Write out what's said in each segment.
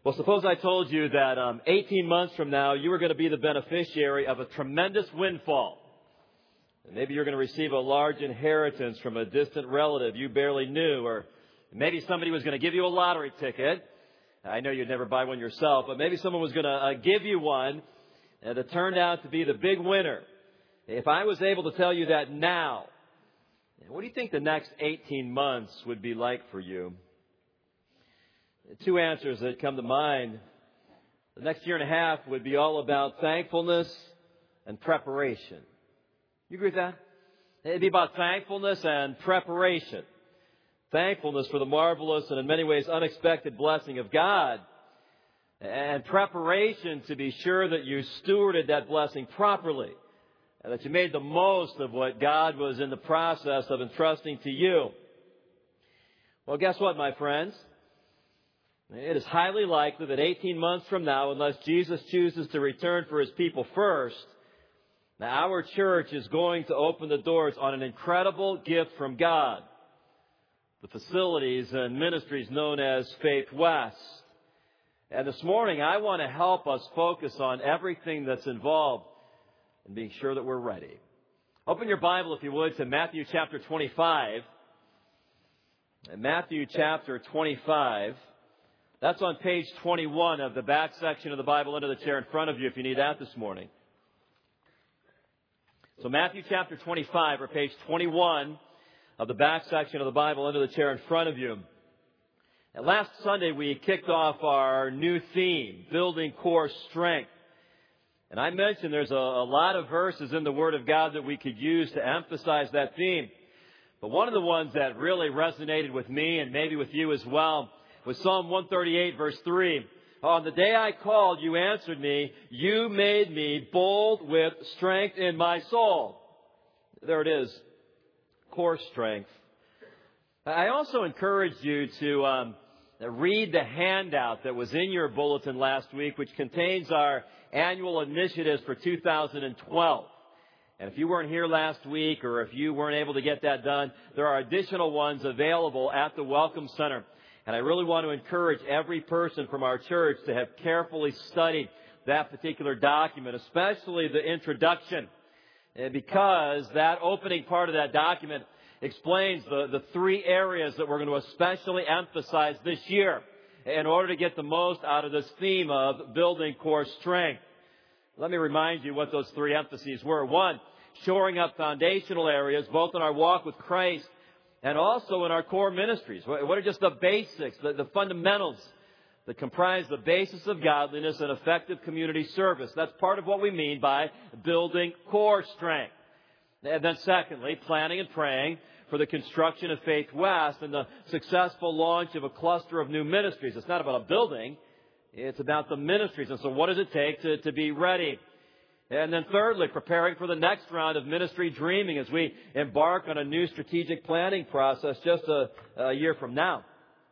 Well, suppose I told you that 18 months from now, you were going to be the beneficiary of a tremendous windfall. And maybe you're going to receive a large inheritance from a distant relative you barely knew, or maybe somebody was going to give you a lottery ticket. I know you'd never buy one yourself, but maybe someone was going to give you one that turned out to be the big winner. If I was able to tell you that now, what do you think the next 18 months would be like for you? Two answers that come to mind. The next year and a half would be all about thankfulness and preparation. You agree with that? It'd be about thankfulness and preparation. Thankfulness for the marvelous and in many ways unexpected blessing of God. And preparation to be sure that you stewarded that blessing properly. And that you made the most of what God was in the process of entrusting to you. Well, guess what, my friends? It is highly likely that 18 months from now, unless Jesus chooses to return for His people first, our church is going to open the doors on an incredible gift from God. The facilities and ministries known as Faith West. And this morning, I want to help us focus on everything that's involved in being sure that we're ready. Open your Bible, if you would, to Matthew chapter 25. Matthew chapter 25. That's on page 21 of the back section of the Bible under the chair in front of you if you need that this morning. So Matthew chapter 25 or page 21 of the back section of the Bible under the chair in front of you. And last Sunday we kicked off our new theme, Building Core Strength. And I mentioned there's a lot of verses in the Word of God that we could use to emphasize that theme. But one of the ones that really resonated with me and maybe with you as well was Psalm 138, verse 3. On the day I called, you answered me. You made me bold with strength in my soul. There it is. Core strength. I also encourage you to read the handout that was in your bulletin last week, which contains our annual initiatives for 2012. And if you weren't here last week or if you weren't able to get that done, there are additional ones available at the Welcome Center. And I really want to encourage every person from our church to have carefully studied that particular document, especially the introduction, because that opening part of that document explains the three areas that we're going to especially emphasize this year in order to get the most out of this theme of building core strength. Let me remind you what those three emphases were. One, shoring up foundational areas, both in our walk with Christ and also in our core ministries. What are just the basics, the fundamentals that comprise the basis of godliness and effective community service? That's part of what we mean by building core strength. And then secondly, planning and praying for the construction of Faith West and the successful launch of a cluster of new ministries. It's not about a building. It's about the ministries. And so what does it take to be ready? And then thirdly, preparing for the next round of ministry dreaming as we embark on a new strategic planning process just a year from now.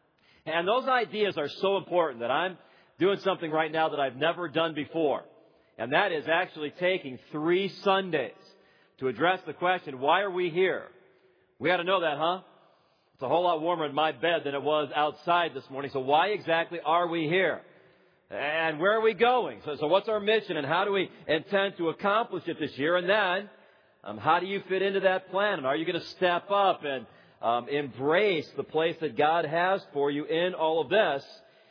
And those ideas are so important that I'm doing something right now that I've never done before. And that is actually taking 3 Sundays to address the question, why are we here? We ought to know that, huh? It's a whole lot warmer in my bed than it was outside this morning. So why exactly are we here? And where are we going? So what's our mission and how do we intend to accomplish it this year? And then, how do you fit into that plan? And are you going to step up and embrace the place that God has for you in all of this?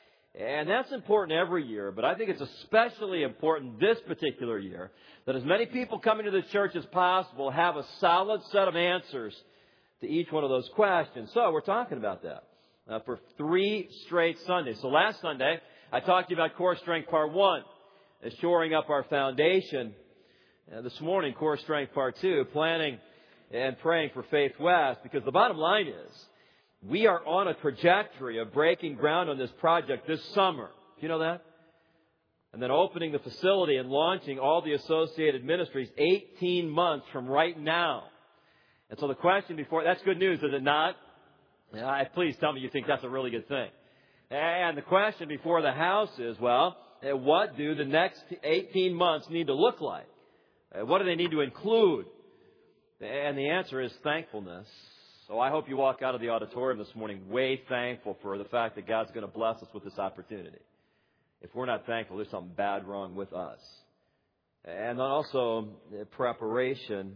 And that's important every year, but I think it's especially important this particular year that as many people coming to the church as possible have a solid set of answers to each one of those questions. So we're talking about that for 3 straight Sundays. So last Sunday, I talked to you about Core Strength Part 1, shoring up our foundation. This morning, Core Strength Part 2, planning and praying for Faith West, because the bottom line is we are on a trajectory of breaking ground on this project this summer. Do you know that? And then opening the facility and launching all the associated ministries 18 months from right now. And so the question before, that's good news, is it not? Please tell me you think that's a really good thing. And the question before the house is, well, what do the next 18 months need to look like? What do they need to include? And the answer is thankfulness. So I hope you walk out of the auditorium this morning way thankful for the fact that God's going to bless us with this opportunity. If we're not thankful, there's something bad wrong with us. And then also preparation.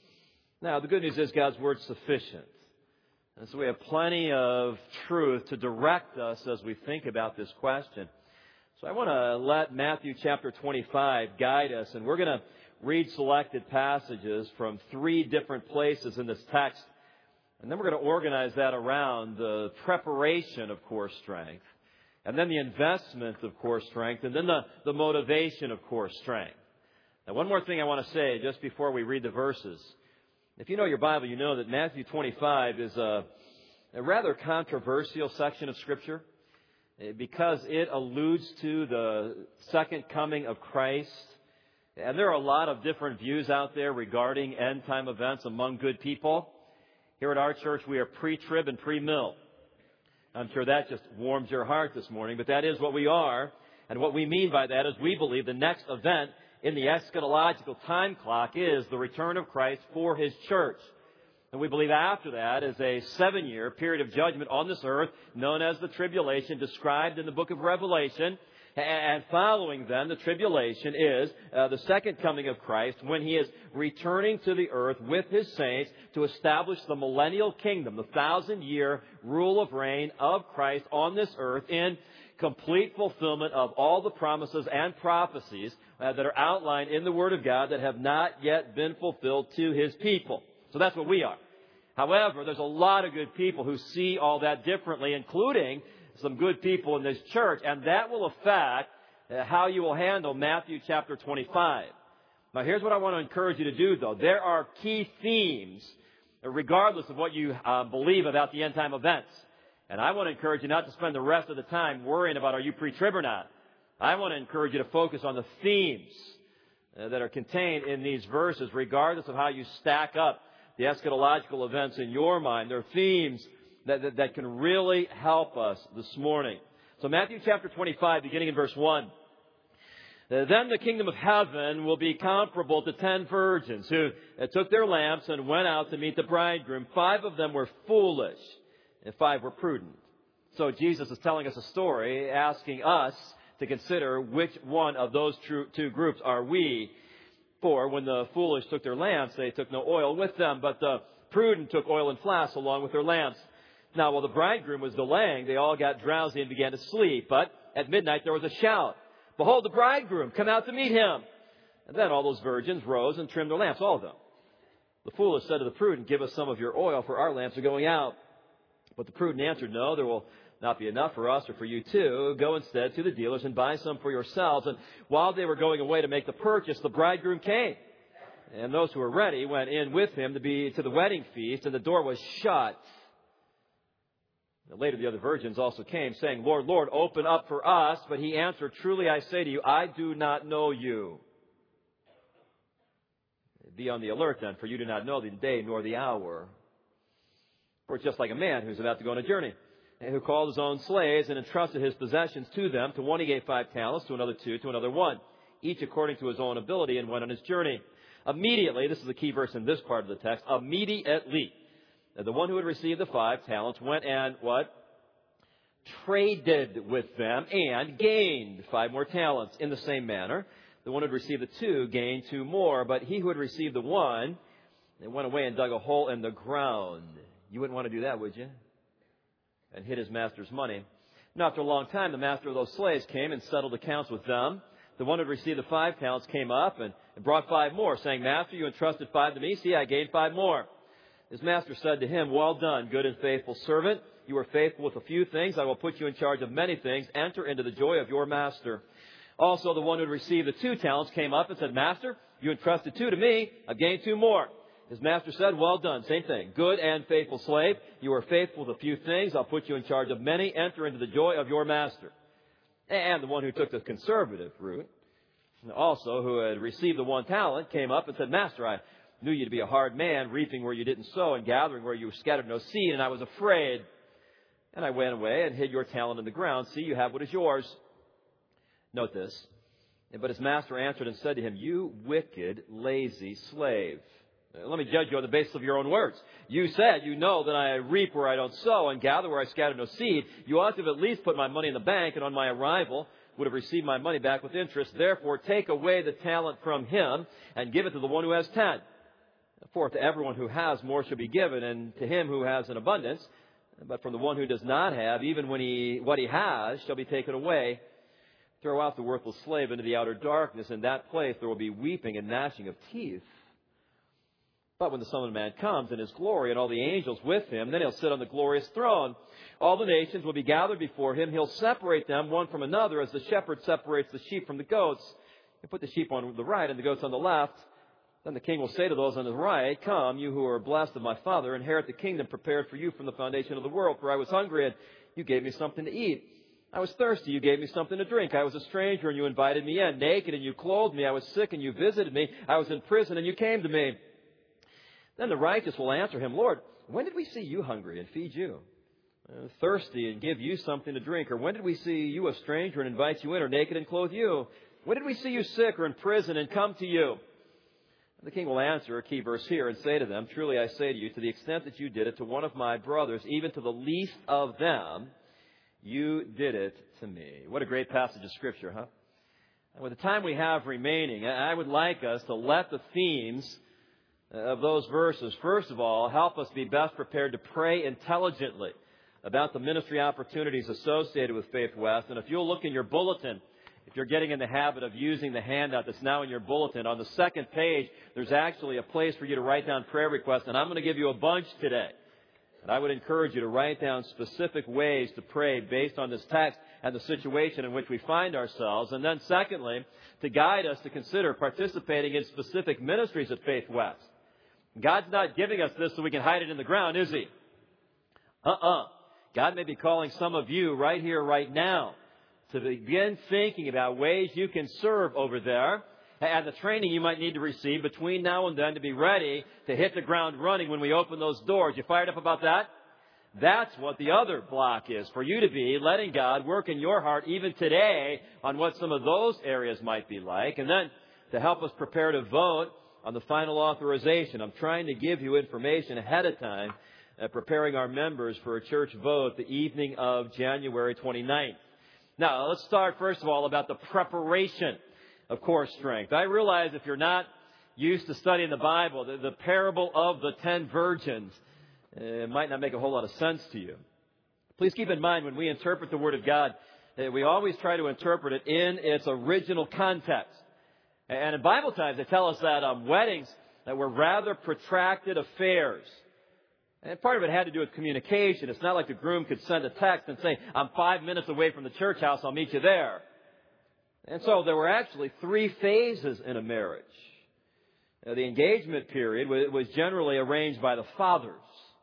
Now, the good news is God's Word's sufficient. And so we have plenty of truth to direct us as we think about this question. So I want to let Matthew chapter 25 guide us, and we're going to read selected passages from 3 different places in this text. And then we're going to organize that around the preparation of core strength, and then the investment of core strength, and then the motivation of core strength. Now, one more thing I want to say just before we read the verses. If you know your Bible, you know that Matthew 25 is a rather controversial section of Scripture because it alludes to the second coming of Christ. And there are a lot of different views out there regarding end-time events among good people. Here at our church, we are pre-trib and pre-mill. I'm sure that just warms your heart this morning, but that is what we are. And what we mean by that is we believe the next event in the eschatological time clock is the return of Christ for His church. And we believe after that is a 7-year period of judgment on this earth known as the tribulation, described in the book of Revelation. And following then, the tribulation is the second coming of Christ when He is returning to the earth with His saints to establish the millennial kingdom, the 1,000-year rule of reign of Christ on this earth in complete fulfillment of all the promises and prophecies that are outlined in the Word of God that have not yet been fulfilled to His people. So that's what we are. However, there's a lot of good people who see all that differently, including some good people in this church, and that will affect how you will handle Matthew chapter 25. Now, here's what I want to encourage you to do, though. There are key themes, regardless of what you believe about the end-time events. And I want to encourage you not to spend the rest of the time worrying about are you pre-trib or not. I want to encourage you to focus on the themes that are contained in these verses, regardless of how you stack up the eschatological events in your mind. There are themes that can really help us this morning. So Matthew chapter 25, beginning in verse 1. Then the kingdom of heaven will be comparable to 10 virgins who took their lamps and went out to meet the bridegroom. 5 of them were foolish, and 5 were prudent. So Jesus is telling us a story, asking us to consider which one of those two groups are we. For when the foolish took their lamps, they took no oil with them, but the prudent took oil in flasks along with their lamps. Now, while the bridegroom was delaying, they all got drowsy and began to sleep. But at midnight there was a shout, "Behold, the bridegroom, come out to meet him." And then all those virgins rose and trimmed their lamps, all of them. The foolish said to the prudent, "Give us some of your oil, for our lamps are going out." But the prudent answered, "No, there will not be enough for us or for you too. Go instead to the dealers and buy some for yourselves." And while they were going away to make the purchase, the bridegroom came. And those who were ready went in with him to the wedding feast, and the door was shut. Later the other virgins also came, saying, "Lord, Lord, open up for us." But he answered, "Truly I say to you, I do not know you. Be on the alert then, for you do not know the day nor the hour. For it's just like a man who's about to go on a journey, and who called his own slaves and entrusted his possessions to them. To one he gave 5 talents, to another 2, to another 1, each according to his own ability, and went on his journey. Immediately," this is the key verse in this part of the text, immediately, the one who had received the 5 talents went and what? Traded with them and gained 5 more talents. In the same manner, the one who had received the 2 gained 2 more. But he who had received the 1, they went away and dug a hole in the ground. You wouldn't want to do that, would you? And hid his master's money. Now, after a long time, the master of those slaves came and settled accounts with them. The one who had received the 5 talents came up and brought 5 more, saying, "Master, you entrusted 5 to me. See, I gained 5 more. His master said to him, "Well done, good and faithful servant. You were faithful with a few things. I will put you in charge of many things. Enter into the joy of your master." Also, the one who had received the 2 talents came up and said, "Master, you entrusted 2 to me. I've gained 2 more." His master said, "Well done," same thing, "good and faithful slave. You were faithful with a few things. I'll put you in charge of many. Enter into the joy of your master." And the one who took the conservative route, also who had received the 1 talent, came up and said, "Master, I knew you to be a hard man, reaping where you didn't sow and gathering where you scattered no seed, and I was afraid. And I went away and hid your talent in the ground. See, you have what is yours." Note this. But his master answered and said to him, "You wicked, lazy slave. Let me judge you on the basis of your own words. You said, you know that I reap where I don't sow and gather where I scatter no seed. You ought to have at least put my money in the bank, and on my arrival, would have received my money back with interest. Therefore, take away the talent from him and give it to the one who has 10. For to everyone who has, more shall be given, and to him who has an abundance. But from the one who does not have, even what he has shall be taken away. Throw out the worthless slave into the outer darkness. In that place there will be weeping and gnashing of teeth. But when the Son of Man comes in his glory and all the angels with him, then he'll sit on the glorious throne. All the nations will be gathered before him. He'll separate them one from another as the shepherd separates the sheep from the goats. He'll put the sheep on the right and the goats on the left. Then the king will say to those on his right, Come, you who are blessed of my Father, inherit the kingdom prepared for you from the foundation of the world. For I was hungry, and you gave me something to eat. I was thirsty, you gave me something to drink. I was a stranger, and you invited me in. Naked, and you clothed me. I was sick, and you visited me. I was in prison, and you came to me. Then the righteous will answer him, Lord, when did we see you hungry and feed you? Thirsty and give you something to drink? Or when did we see you a stranger and invite you in? Or naked and clothe you? When did we see you sick or in prison and come to you? The king will answer, a key verse here, and say to them, Truly I say to you, to the extent that you did it to one of my brothers, even to the least of them, you did it to me. What a great passage of Scripture, huh? And with the time we have remaining, I would like us to let the themes of those verses, first of all, help us be best prepared to pray intelligently about the ministry opportunities associated with Faith West. And if you'll look in your bulletin, if you're getting in the habit of using the handout that's now in your bulletin, on the second page, there's actually a place for you to write down prayer requests, and I'm going to give you a bunch today. And I would encourage you to write down specific ways to pray based on this text and the situation in which we find ourselves. And then secondly, to guide us to consider participating in specific ministries at Faith West. God's not giving us this so we can hide it in the ground, is He? God may be calling some of you right here, right now, to begin thinking about ways you can serve over there and the training you might need to receive between now and then to be ready to hit the ground running when we open those doors. You fired up about that? That's what the other block is, for you to be letting God work in your heart even today on what some of those areas might be like. And then to help us prepare to vote on the final authorization. I'm trying to give you information ahead of time, preparing our members for a church vote the evening of January 29th. Now, let's start, first of all, about the preparation of core strength. I realize if you're not used to studying the Bible, the parable of the 10 virgins might not make a whole lot of sense to you. Please keep in mind when we interpret the Word of God, we always try to interpret it in its original context. And in Bible times, they tell us that weddings that were rather protracted affairs. And part of it had to do with communication. It's not like the groom could send a text and say, I'm 5 minutes away from the church house, I'll meet you there. And so there were actually 3 phases in a marriage. The engagement period was generally arranged by the fathers.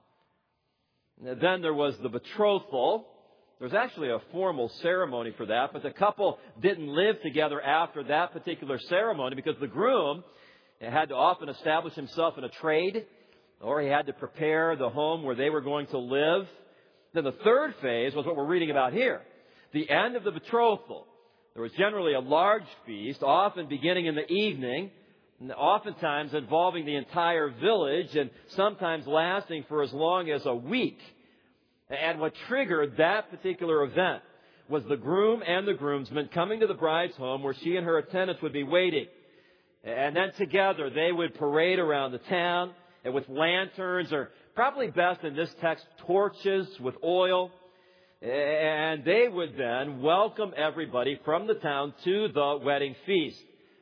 Then there was the betrothal. There was actually a formal ceremony for that, but the couple didn't live together after that particular ceremony because the groom had to often establish himself in a trade, or he had to prepare the home where they were going to live. Then the third phase was what we're reading about here. The end of the betrothal. There was generally a large feast, often beginning in the evening, and oftentimes involving the entire village, and sometimes lasting for as long as a week. And what triggered that particular event was the groom and the groomsmen coming to the bride's home where she and her attendants would be waiting. And then together they would parade around the town and with lanterns, or probably best in this text, torches with oil. And they would then welcome everybody from the town to the wedding feast.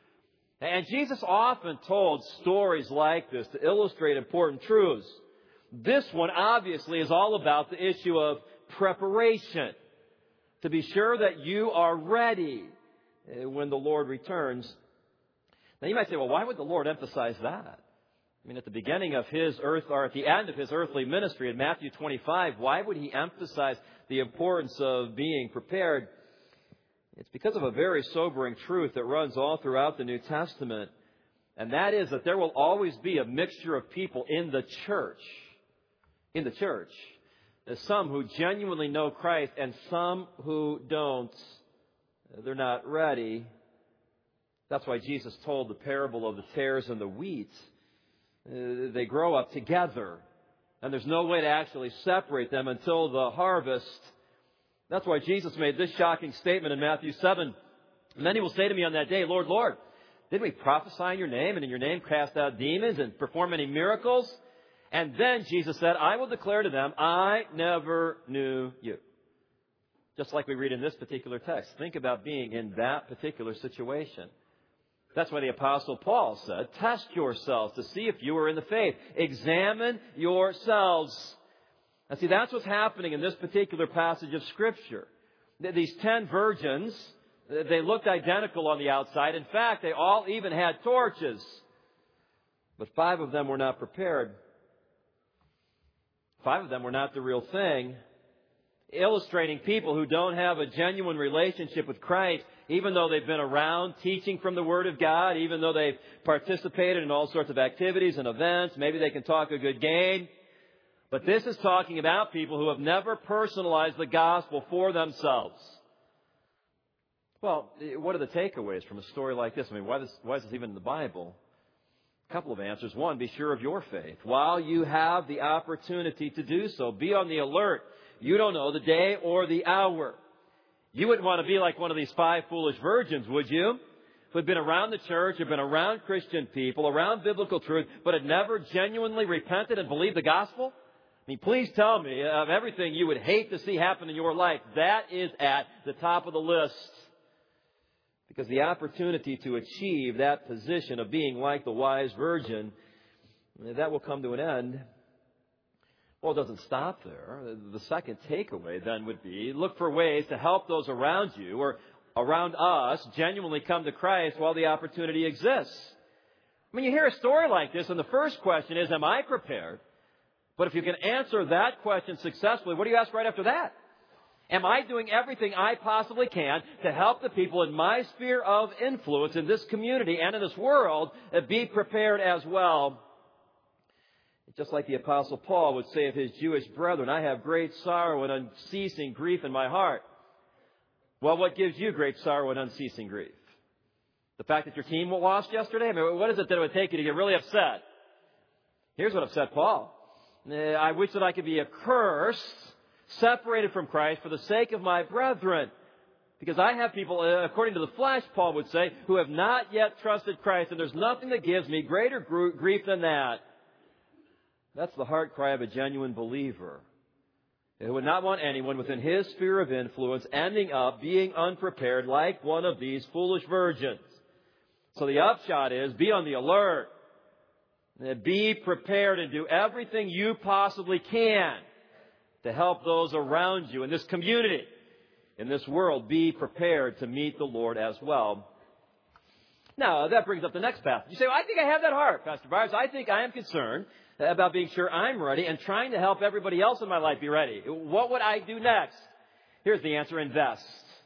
And Jesus often told stories like this to illustrate important truths. This one obviously is all about the issue of preparation. To be sure that you are ready when the Lord returns. Now you might say, well, why would the Lord emphasize that? I mean, at the beginning of His or at the end of His earthly ministry in Matthew 25, why would He emphasize the importance of being prepared? It's because of a very sobering truth that runs all throughout the New Testament. And that is that there will always be a mixture of people in the church. In the church. There's some who genuinely know Christ and some who don't. They're not ready. That's why Jesus told the parable of the tares and the wheat. They grow up together. And there's no way to actually separate them until the harvest. That's why Jesus made this shocking statement in Matthew 7. Many will say to me on that day, Lord, Lord, didn't we prophesy in your name and in your name cast out demons and perform many miracles? And then Jesus said, I will declare to them, I never knew you. Just like we read in this particular text. Think about being in that particular situation. That's why the Apostle Paul said, test yourselves to see if you are in the faith. Examine yourselves. Now see, that's what's happening in this particular passage of Scripture. These 10 virgins, they looked identical on the outside. In fact, they all even had torches. But 5 of them were not prepared. 5 of them were not the real thing. Illustrating people who don't have a genuine relationship with Christ, even though they've been around teaching from the Word of God, even though they've participated in all sorts of activities and events, maybe they can talk a good game. But this is talking about people who have never personalized the gospel for themselves. Well, what are the takeaways from a story like this? I mean, why is this even in the Bible? A couple of answers. One, be sure of your faith. While you have the opportunity to do so, be on the alert. You don't know the day or the hour. You wouldn't want to be like one of these 5 foolish virgins, would you? Who had been around the church, had been around Christian people, around biblical truth, but had never genuinely repented and believed the gospel? I mean, please tell me, of everything you would hate to see happen in your life, that is at the top of the list. Because the opportunity to achieve that position of being like the wise virgin, that will come to an end. Well, it doesn't stop there. The second takeaway then would be, look for ways to help those around you or around us genuinely come to Christ while the opportunity exists. I mean, you hear a story like this, and the first question is, am I prepared? But if you can answer that question successfully, what do you ask right after that? Am I doing everything I possibly can to help the people in my sphere of influence in this community and in this world be prepared as well? Just like the Apostle Paul would say of his Jewish brethren, I have great sorrow and unceasing grief in my heart. Well, what gives you great sorrow and unceasing grief? The fact that your team lost yesterday? I mean, what is it that it would take you to get really upset? Here's what upset Paul. I wish that I could be accursed, separated from Christ for the sake of my brethren. Because I have people, according to the flesh, Paul would say, who have not yet trusted Christ, and there's nothing that gives me greater grief than that. That's the heart cry of a genuine believer, who would not want anyone within his sphere of influence ending up being unprepared like one of these foolish virgins. So the upshot is, be on the alert. Be prepared and do everything you possibly can to help those around you in this community, in this world. Be prepared to meet the Lord as well. Now, that brings up the next passage. You say, well, I think I have that heart, Pastor Byers. I think I am concerned about being sure I'm ready and trying to help everybody else in my life be ready. What would I do next? Here's the answer: invest.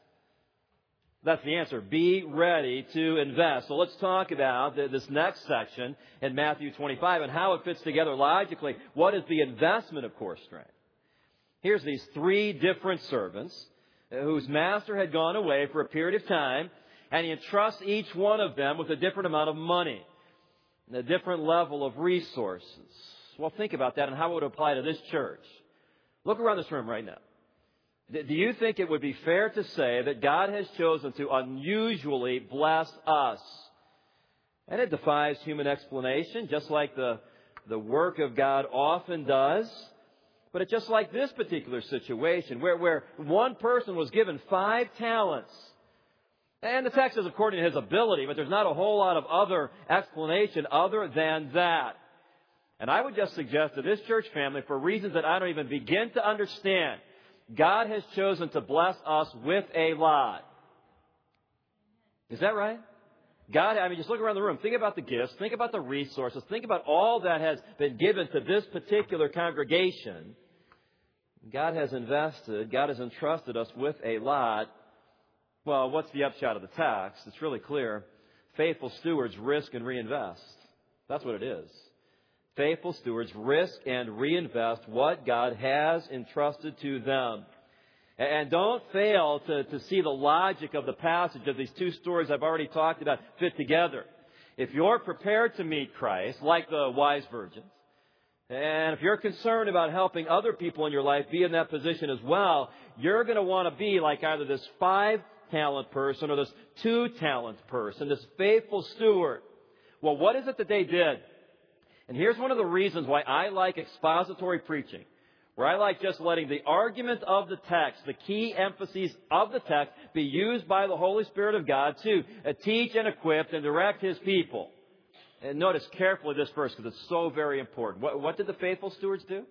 That's the answer. Be ready to invest. So let's talk about this next section in Matthew 25 and how it fits together logically. What is the investment of core strength? Here's these 3 different servants whose master had gone away for a period of time, and he entrusts each one of them with a different amount of money, a different level of resources. Well, think about that and how it would apply to this church. Look around this room right now. Do you think it would be fair to say that God has chosen to unusually bless us? And it defies human explanation, just like the work of God often does. But it's just like this particular situation, where one person was given 5 talents. And the text is according to his ability, but there's not a whole lot of other explanation other than that. And I would just suggest to this church family, for reasons that I don't even begin to understand, God has chosen to bless us with a lot. Is that right? God, just look around the room. Think about the gifts. Think about the resources. Think about all that has been given to this particular congregation. God has invested. God has entrusted us with a lot. Well, what's the upshot of the text? It's really clear. Faithful stewards risk and reinvest. That's what it is. Faithful stewards risk and reinvest what God has entrusted to them. And don't fail to see the logic of the passage of these 2 stories I've already talked about fit together. If you're prepared to meet Christ, like the wise virgins, and if you're concerned about helping other people in your life be in that position as well, you're going to want to be like either this 5 talent person or this 2-talent person, this faithful steward. Well, what is it that they did? And here's one of the reasons why I like expository preaching, where I like just letting the argument of the text, the key emphases of the text, be used by the Holy Spirit of God to teach and equip and direct His people. And notice carefully this verse because it's so very important. What did the faithful stewards do?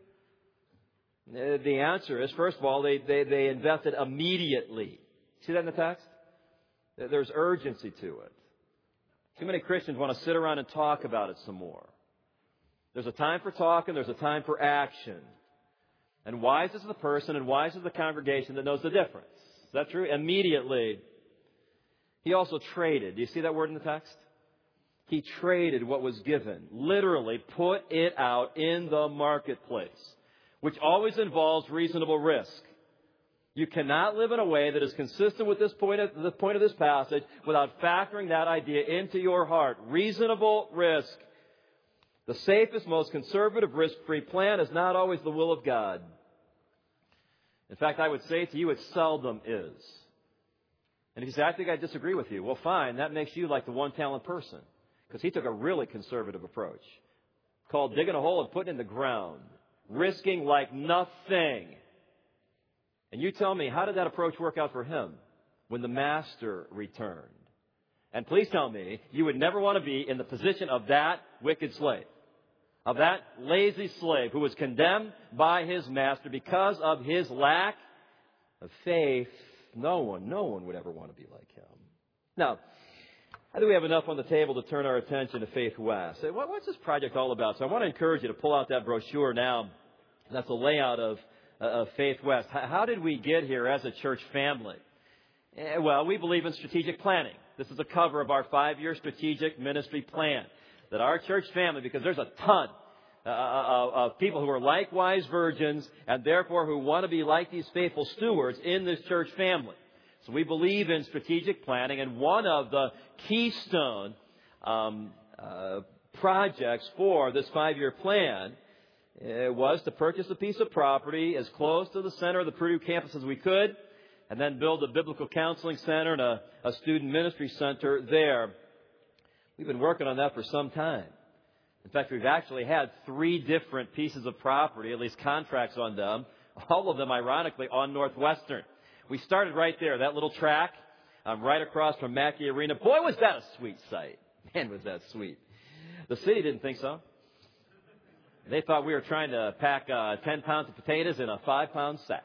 The answer is, first of all, they invested immediately. See that in the text? There's urgency to it. Too many Christians want to sit around and talk about it some more. There's a time for talk and there's a time for action. And wise is the person and wise is the congregation that knows the difference. Is that true? Immediately. He also traded. Do you see that word in the text? He traded what was given. Literally put it out in the marketplace, which always involves reasonable risk. You cannot live in a way that is consistent with the point of this passage without factoring that idea into your heart. Reasonable risk. The safest, most conservative, risk-free plan is not always the will of God. In fact, I would say to you, it seldom is. And if you say, I think I disagree with you, well, fine. That makes you like the 1-talent person. Because he took a really conservative approach called digging a hole and putting it in the ground, risking like nothing. And you tell me, how did that approach work out for him when the master returned? And please tell me, you would never want to be in the position of that wicked slave, of that lazy slave who was condemned by his master because of his lack of faith. No one would ever want to be like him. Now, I think we have enough on the table to turn our attention to Faith West. What's this project all about? So I want to encourage you to pull out that brochure now. That's a layout of Faith West. How did we get here as a church family? Well, we believe in strategic planning. This is a cover of our 5-year strategic ministry plan. That our church family, because there's a ton of people who are likewise virgins and therefore who want to be like these faithful stewards in this church family. So we believe in strategic planning, and one of the keystone projects for this 5-year plan was to purchase a piece of property as close to the center of the Purdue campus as we could, and then build a biblical counseling center and a student ministry center there. We've been working on that for some time. In fact, we've actually had 3 different pieces of property, at least contracts on them, all of them, ironically, on Northwestern. We started right there, that little track, right across from Mackey Arena. Boy, was that a sweet sight. Man, was that sweet. The city didn't think so. They thought we were trying to pack 10 pounds of potatoes in a 5-pound sack.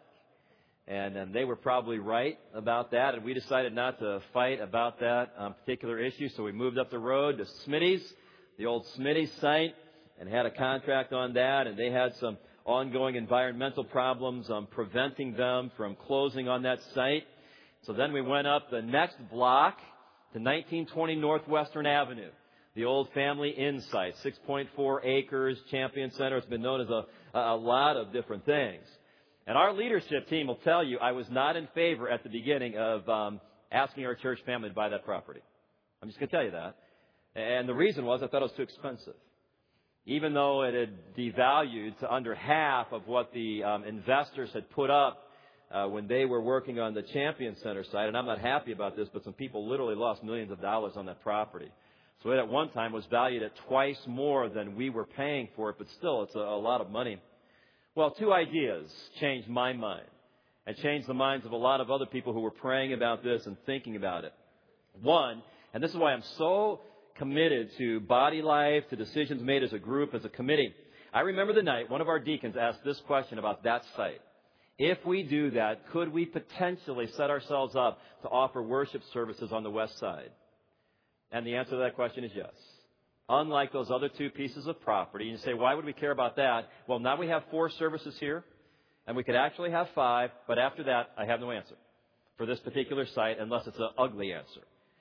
And they were probably right about that. And we decided not to fight about that particular issue. So we moved up the road to Smitty's, the old Smitty's site, and had a contract on that. And they had some ongoing environmental problems preventing them from closing on that site. So then we went up the next block to 1920 Northwestern Avenue, the old family inn site, 6.4 acres, Champion Center. It's been known as a lot of different things. And our leadership team will tell you I was not in favor at the beginning of asking our church family to buy that property. I'm just going to tell you that. And the reason was I thought it was too expensive. Even though it had devalued to under half of what the investors had put up when they were working on the Champion Center site. And I'm not happy about this, but some people literally lost millions of dollars on that property. So it at one time was valued at twice more than we were paying for it, but still it's a lot of money. Well, 2 ideas changed my mind and changed the minds of a lot of other people who were praying about this and thinking about it. One, and this is why I'm so committed to body life, to decisions made as a group, as a committee. I remember the night one of our deacons asked this question about that site. If we do that, could we potentially set ourselves up to offer worship services on the west side? And the answer to that question is yes. Unlike those other 2 pieces of property. You say, why would we care about that? Well, now we have 4 services here, and we could actually have 5, but after that, I have no answer for this particular site unless it's an ugly answer.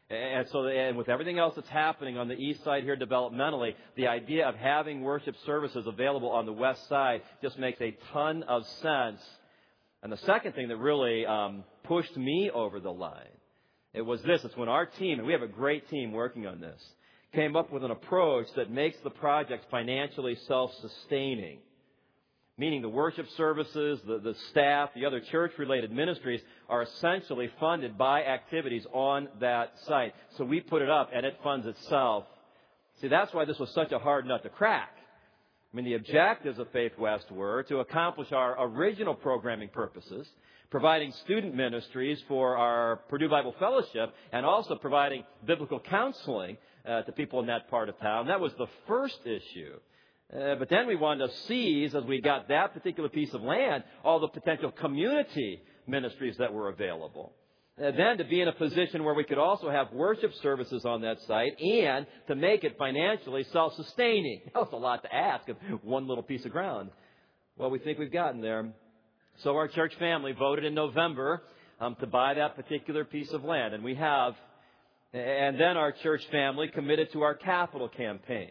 And with everything else that's happening on the east side here developmentally, the idea of having worship services available on the west side just makes a ton of sense. And the second thing that really pushed me over the line, it was this. It's when our team, and we have a great team working on this, came up with an approach that makes the project financially self-sustaining. meaning the worship services, the staff, the other church-related ministries are essentially funded by activities on that site. So we put it up, and it funds itself. See, that's why this was such a hard nut to crack. I mean, the objectives of Faith West were to accomplish our original programming purposes, providing student ministries for our Purdue Bible Fellowship, and also providing biblical counseling to people in that part of town. That was the first issue. But then we wanted to seize, as we got that particular piece of land, all the potential community ministries that were available. Then to be in a position where we could also have worship services on that site and to make it financially self-sustaining. That was a lot to ask of one little piece of ground. Well, we think we've gotten there. So our church family voted in November to buy that particular piece of land, and we have. And then our church family committed to our capital campaign.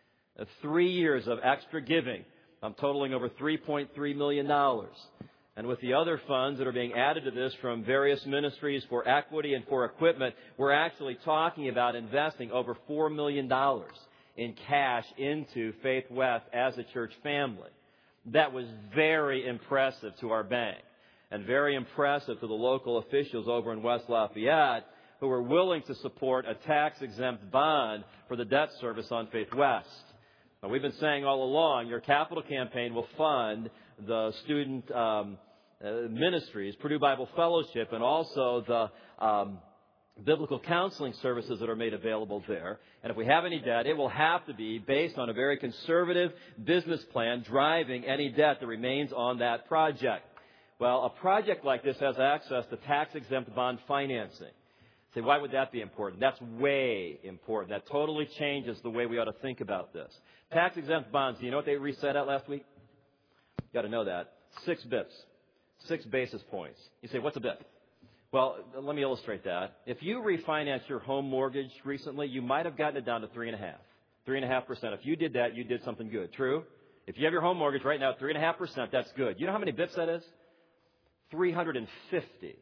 3 years of extra giving, totaling over $3.3 million. And with the other funds that are being added to this from various ministries for equity and for equipment, we're actually talking about investing over $4 million in cash into Faith West as a church family. That was very impressive to our bank and very impressive to the local officials over in West Lafayette who were willing to support a tax-exempt bond for the debt service on Faith West. Now, we've been saying all along, your capital campaign will fund the student ministries, Purdue Bible Fellowship, and also the biblical counseling services that are made available there. And if we have any debt, it will have to be based on a very conservative business plan driving any debt that remains on that project. Well, a project like this has access to tax-exempt bond financing. Say, why would that be important? That's way important. That totally changes the way we ought to think about this. Tax-exempt bonds, do you know what they reset at last week? You got to know that. 6 bips. 6 basis points. You say, what's a bip? Well, let me illustrate that. If you refinanced your home mortgage recently, you might have gotten it down to 3.5%. 3.5%. If you did that, you did something good. True? If you have your home mortgage right now at 3.5%, that's good. You know how many bips that is? 350.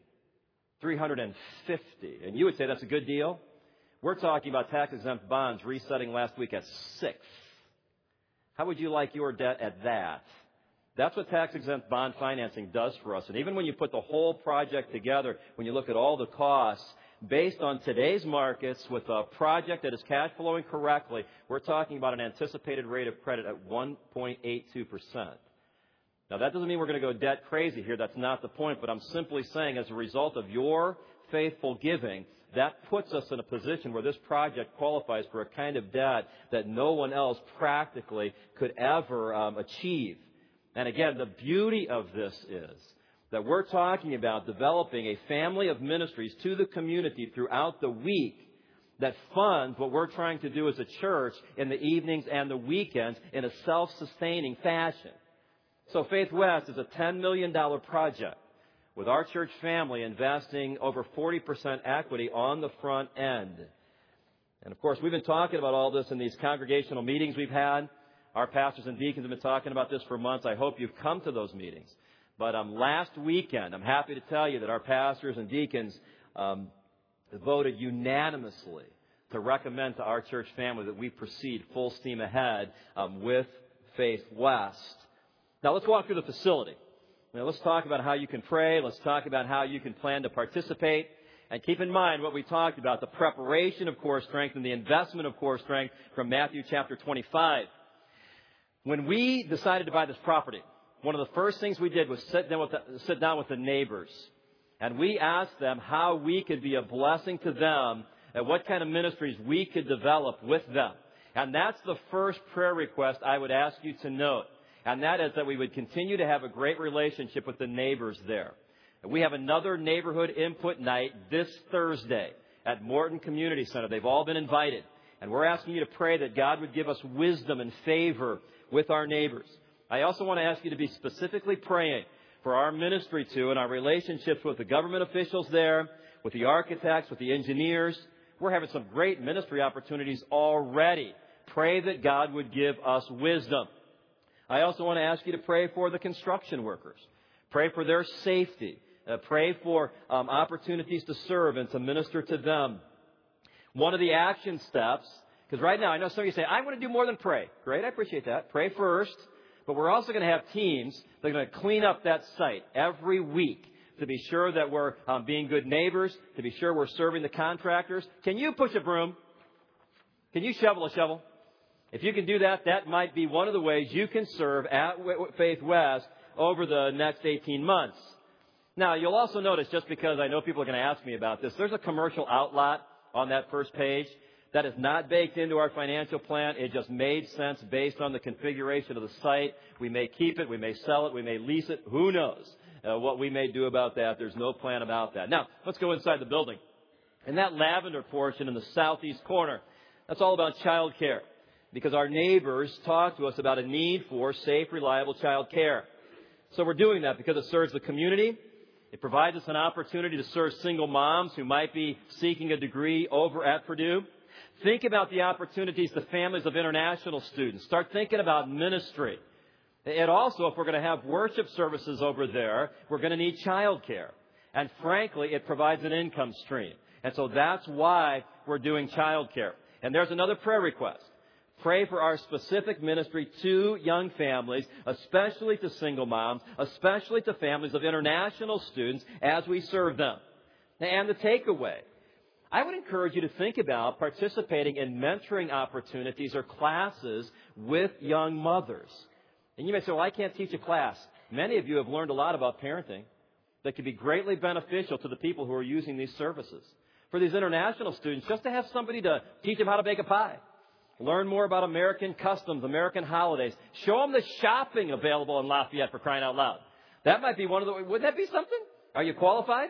350. And you would say that's a good deal? We're talking about tax-exempt bonds resetting last week at 6. How would you like your debt at that? That's what tax-exempt bond financing does for us. And even when you put the whole project together, when you look at all the costs, based on today's markets with a project that is cash flowing correctly, we're talking about an anticipated rate of credit at 1.82%. Now, that doesn't mean we're going to go debt crazy here. That's not the point. But I'm simply saying as a result of your faithful giving, that puts us in a position where this project qualifies for a kind of debt that no one else practically could ever achieve. And again, the beauty of this is that we're talking about developing a family of ministries to the community throughout the week that fund what we're trying to do as a church in the evenings and the weekends in a self-sustaining fashion. So Faith West is a $10 million project with our church family investing over 40% equity on the front end. And of course, we've been talking about all this in these congregational meetings we've had. Our pastors and deacons have been talking about this for months. I hope you've come to those meetings. But last weekend, I'm happy to tell you that our pastors and deacons voted unanimously to recommend to our church family that we proceed full steam ahead with Faith West. Now, let's walk through the facility. Now, let's talk about how you can pray. Let's talk about how you can plan to participate. And keep in mind what we talked about, the preparation of core strength and the investment of core strength from Matthew chapter 25. When we decided to buy this property, one of the first things we did was sit down with the neighbors. And we asked them how we could be a blessing to them and what kind of ministries we could develop with them. And that's the first prayer request I would ask you to note. And that is that we would continue to have a great relationship with the neighbors there. We have another neighborhood input night this Thursday at Morton Community Center. They've all been invited. And we're asking you to pray that God would give us wisdom and favor with our neighbors. I also want to ask you to be specifically praying for our ministry too and our relationships with the government officials there, with the architects, with the engineers. We're having some great ministry opportunities already. Pray that God would give us wisdom. I also want to ask you to pray for the construction workers. Pray for their safety. Pray for opportunities to serve and to minister to them. One of the action steps, because right now I know some of you say, I want to do more than pray. Great, I appreciate that. Pray first. But we're also going to have teams that are going to clean up that site every week to be sure that we're being good neighbors, to be sure we're serving the contractors. Can you push a broom? Can you shovel a shovel? If you can do that, that might be one of the ways you can serve at Faith West over the next 18 months. Now, you'll also notice, just because I know people are going to ask me about this, there's a commercial outlet on that first page. That is not baked into our financial plan. It just made sense based on the configuration of the site. We may keep it, we may sell it, we may lease it. Who knows what we may do about that? There's no plan about that. Now, let's go inside the building. In that lavender portion in the southeast corner, that's all about child care, because our neighbors talk to us about a need for safe, reliable child care. So we're doing that because it serves the community. It provides us an opportunity to serve single moms who might be seeking a degree over at Purdue. Think about the opportunities to families of international students. Start thinking about ministry. And also, if we're going to have worship services over there, we're going to need child care. And frankly, it provides an income stream. And so that's why we're doing child care. And there's another prayer request. Pray for our specific ministry to young families, especially to single moms, especially to families of international students as we serve them. And the takeaway, I would encourage you to think about participating in mentoring opportunities or classes with young mothers. And you may say, well, I can't teach a class. Many of you have learned a lot about parenting that can be greatly beneficial to the people who are using these services. For these international students, just to have somebody to teach them how to bake a pie. Learn more about American customs, American holidays. Show them the shopping available in Lafayette, for crying out loud. That might be one of the... Would that be something? Are you qualified?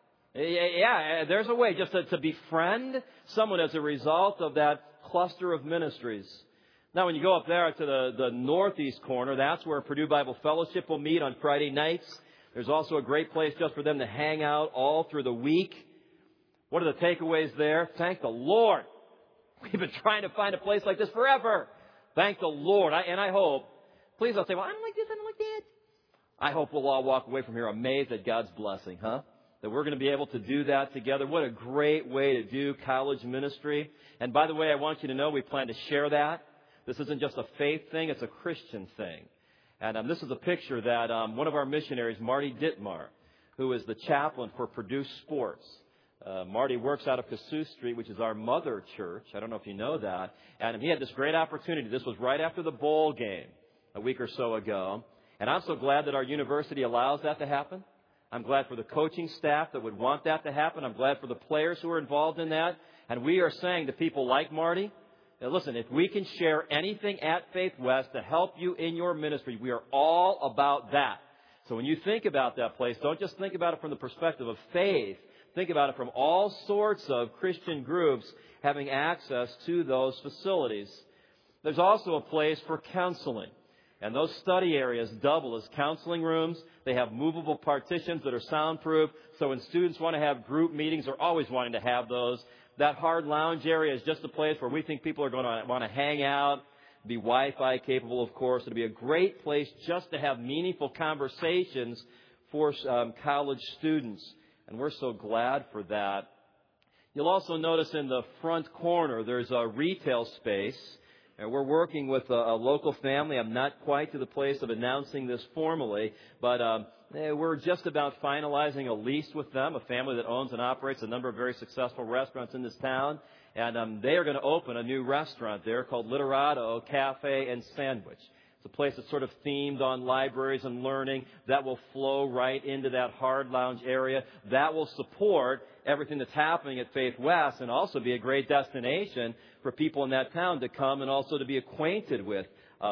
Yeah, there's a way just to befriend someone as a result of that cluster of ministries. Now, when you go up there to the northeast corner, that's where Purdue Bible Fellowship will meet on Friday nights. There's also a great place just for them to hang out all through the week. What are the takeaways there? Thank the Lord. We've been trying to find a place like this forever. Thank the Lord. I hope, please don't say, well, I don't like this, I don't like that. I hope we'll all walk away from here amazed at God's blessing, huh? That we're going to be able to do that together. What a great way to do college ministry. And by the way, I want you to know we plan to share that. This isn't just a faith thing, it's a Christian thing. And this is a picture that one of our missionaries, Marty Dittmar, who is the chaplain for Purdue Sports. Marty works out of Cassuth Street, which is our mother church. I don't know if you know that. And he had this great opportunity. This was right after the bowl game a week or so ago. And I'm so glad that our university allows that to happen. I'm glad for the coaching staff that would want that to happen. I'm glad for the players who are involved in that. And we are saying to people like Marty, now listen, if we can share anything at Faith West to help you in your ministry, we are all about that. So when you think about that place, don't just think about it from the perspective of faith. Think about it from all sorts of Christian groups having access to those facilities. There's also a place for counseling. And those study areas double as counseling rooms. They have movable partitions that are soundproof. So when students want to have group meetings, they're always wanting to have those. That hard lounge area is just a place where we think people are going to want to hang out, be Wi-Fi capable, of course. It'll be a great place just to have meaningful conversations for college students. And we're so glad for that. You'll also notice in the front corner there's a retail space. And we're working with a local family. I'm not quite to the place of announcing this formally, but we're just about finalizing a lease with them, a family that owns and operates a number of very successful restaurants in this town. And they are going to open a new restaurant there called Literato Cafe and Sandwich. It's a place that's sort of themed on libraries and learning. That will flow right into that hard lounge area. That will support everything that's happening at Faith West and also be a great destination for people in that town to come and also to be acquainted with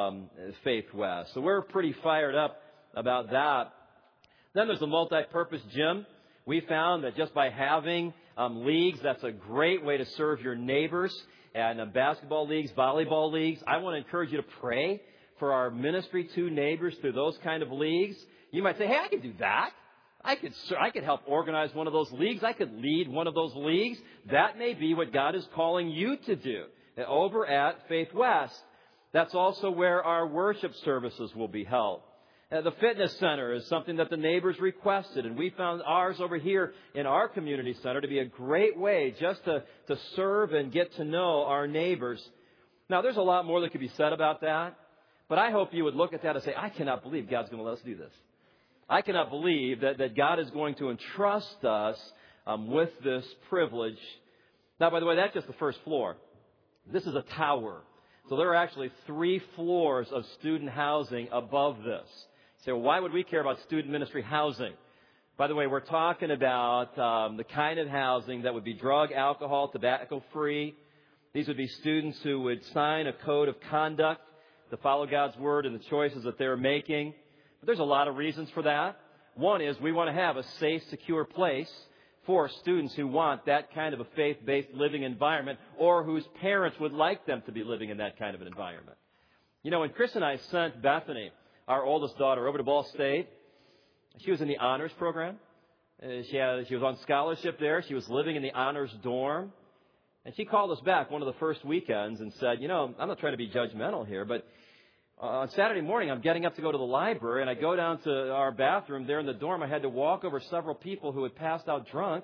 Faith West. So we're pretty fired up about that. Then there's a multi-purpose gym. We found that just by having leagues, that's a great way to serve your neighbors. And basketball leagues, volleyball leagues. I want to encourage you to pray for our ministry to neighbors through those kind of leagues. You might say, hey, I could do that. I could help organize one of those leagues. I could lead one of those leagues. That may be what God is calling you to do. Over at Faith West, that's also where our worship services will be held. The fitness center is something that the neighbors requested, and we found ours over here in our community center to be a great way just to serve and get to know our neighbors. Now, there's a lot more that could be said about that. But I hope you would look at that and say, I cannot believe God's going to let us do this. I cannot believe that God is going to entrust us with this privilege. Now, by the way, that's just the first floor. This is a tower. So there are actually 3 floors of student housing above this. You say, well, why would we care about student ministry housing? By the way, we're talking about the kind of housing that would be drug, alcohol, tobacco-free. These would be students who would sign a code of conduct to follow God's word and the choices that they're making. But there's a lot of reasons for that. One is we want to have a safe, secure place for students who want that kind of a faith-based living environment or whose parents would like them to be living in that kind of an environment. You know, when Chris and I sent Bethany, our oldest daughter, over to Ball State, she was in the honors program. She was on scholarship there. She was living in the honors dorm. And she called us back one of the first weekends and said, you know, I'm not trying to be judgmental here, but on Saturday morning, I'm getting up to go to the library, and I go down to our bathroom there in the dorm. I had to walk over several people who had passed out drunk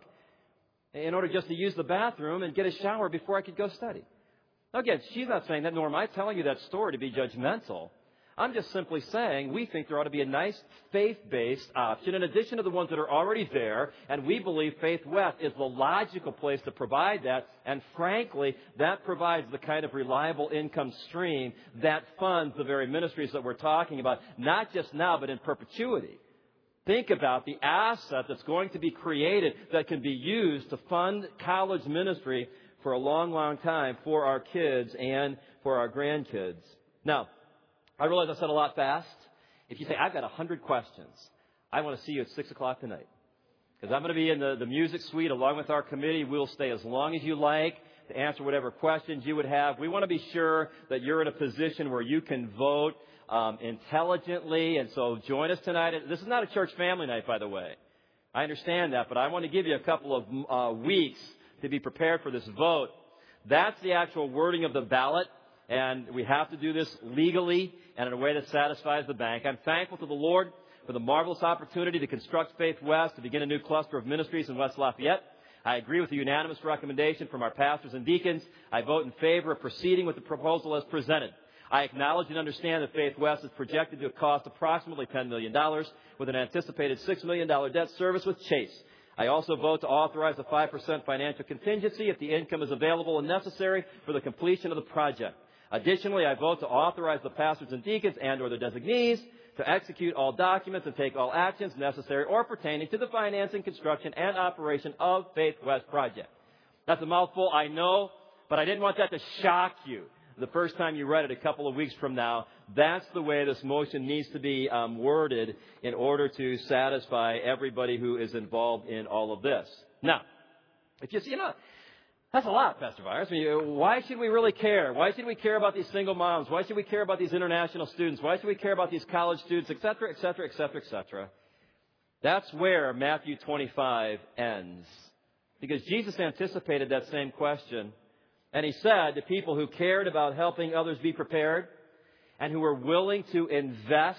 in order just to use the bathroom and get a shower before I could go study. Now, again, she's not saying that, nor am I telling you that story to be judgmental. I'm just simply saying we think there ought to be a nice faith-based option in addition to the ones that are already there, and we believe Faith West is the logical place to provide that, and frankly, that provides the kind of reliable income stream that funds the very ministries that we're talking about, not just now, but in perpetuity. Think about the asset that's going to be created that can be used to fund college ministry for a long, long time for our kids and for our grandkids. Now, I realize I said a lot fast. If you say, I've got 100 questions, I want to see you at 6 o'clock tonight. Because I'm going to be in the music suite along with our committee. We'll stay as long as you like to answer whatever questions you would have. We want to be sure that you're in a position where you can vote intelligently. And so join us tonight. This is not a church family night, by the way. I understand that, but I want to give you a couple of weeks to be prepared for this vote. That's the actual wording of the ballot. And we have to do this legally and in a way that satisfies the bank. I'm thankful to the Lord for the marvelous opportunity to construct Faith West, to begin a new cluster of ministries in West Lafayette. I agree with the unanimous recommendation from our pastors and deacons. I vote in favor of proceeding with the proposal as presented. I acknowledge and understand that Faith West is projected to cost approximately $10 million with an anticipated $6 million debt service with Chase. I also vote to authorize a 5% financial contingency if the income is available and necessary for the completion of the project. Additionally, I vote to authorize the pastors and deacons and or their designees to execute all documents and take all actions necessary or pertaining to the financing, construction, and operation of Faith West project. That's a mouthful, I know, but I didn't want that to shock you the first time you read it a couple of weeks from now. That's the way this motion needs to be worded in order to satisfy everybody who is involved in all of this. Now, if you know, that's a lot, Pastor Byers. I mean, why should we really care? Why should we care about these single moms? Why should we care about these international students? Why should we care about these college students, et cetera, et cetera, et cetera, et cetera? That's where Matthew 25 ends. Because Jesus anticipated that same question. And he said to people who cared about helping others be prepared and who were willing to invest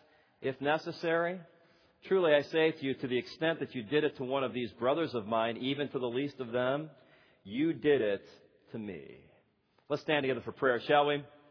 if necessary, truly I say to you, to the extent that you did it to one of these brothers of mine, even to the least of them, you did it to me. Let's stand together for prayer, shall we?